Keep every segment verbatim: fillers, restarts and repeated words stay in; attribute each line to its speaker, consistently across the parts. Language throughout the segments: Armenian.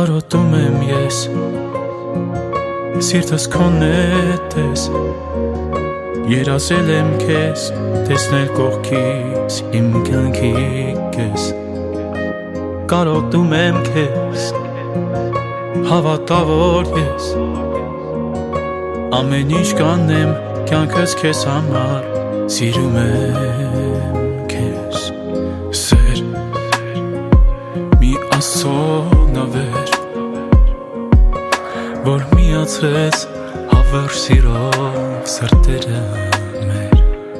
Speaker 1: Կարոտում եմ ես, սիրտս քոնն է տես, երազել եմ քեզ, տեսնել կողքից իմ կյանքի կես, կարոտում եմ քեզ, հավատա որ ես, ամեն ինչ կանեմ կյանքս քեզ համար, սիրում եմ քեզ, սեր, մի Աստծո նվեր, որ միացրեց հավերժ սիրով սրտերը մեր,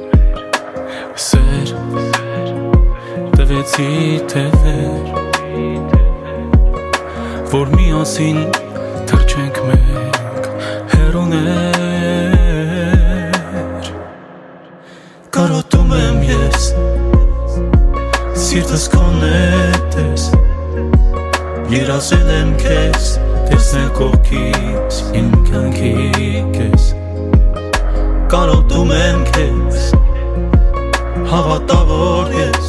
Speaker 1: սեր, տվեցի թևեր, որ միասին թռչենք մենք հեռուներ, կարոտում եմ ես, սիրտս քոնն է տես, երազել եմ քեզ, տեսնել կողքից իմ կյանքի կես, կարոտում եմ քեզ, հավատա որ ես,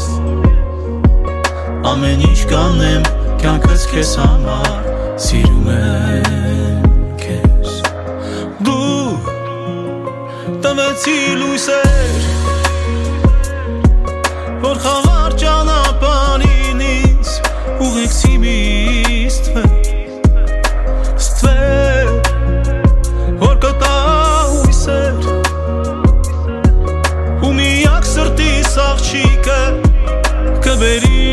Speaker 1: ամեն ինչ կանեմ կյանքս քեզ համար, սիրում եմ քեզ, դու տվեցի լույսեր, որ խաղար ճանապարհին ինձ ուղեկցի մի ստվեր, ստվեր, որ կտա հույսեր, ու միակ սրտիս աղջիկը կբերի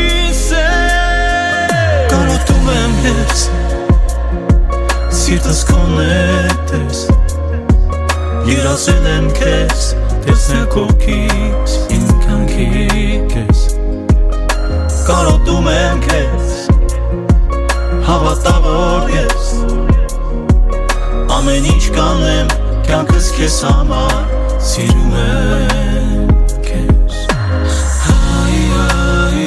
Speaker 1: սեր, կարոտում եմ ես, սիրտս քոնն է տես, երազել եմ քեզ, տեսնել կողքից իմ կյանքի կես, կարոտում եմ քեզ, հավատա որ ես, ամեն ինչ կանեմ կյանքս քեզ համար, սիրում եմ քեզ, հայ հայ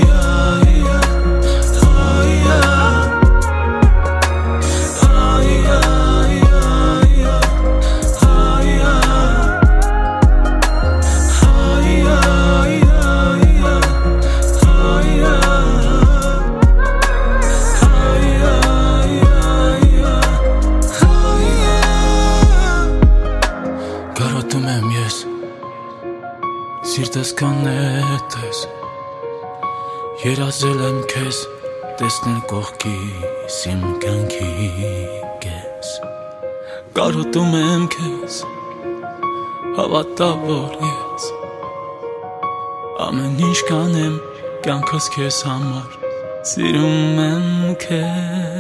Speaker 1: Կարոտում եմ ես, սիրտս քոնն է տես, երազել եմ քեզ, տեսնել կողքից իմ կյանքի կես, կարոտում եմ քեզ, հավատա որ ես, ամեն ինչ կանեմ կյանքս քեզ համար, սիրում եմ քեզ